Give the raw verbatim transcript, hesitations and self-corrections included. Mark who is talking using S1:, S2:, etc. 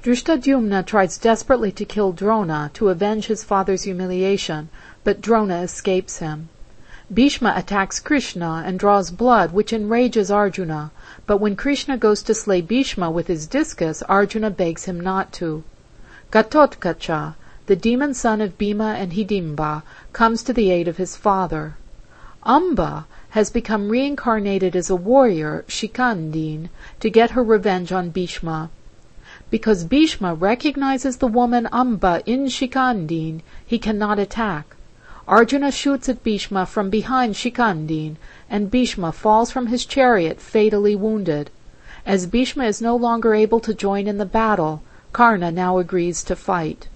S1: Drishtadyumna tries desperately to kill Drona to avenge his father's humiliation, but Drona escapes him. Bhishma attacks Krishna and draws blood, which enrages Arjuna, but when Krishna goes to slay Bhishma with his discus, Arjuna begs him not to. Gatotkacha, the demon son of Bhima and Hidimba, comes to the aid of his father. Amba has become reincarnated as a warrior, Shikandin, to get her revenge on Bhishma. Because Bhishma recognizes the woman Amba in Shikandin, he cannot attack. Arjuna shoots at Bhishma from behind Shikandin, and Bhishma falls from his chariot fatally wounded. As Bhishma is no longer able to join in the battle, Karna now agrees to fight.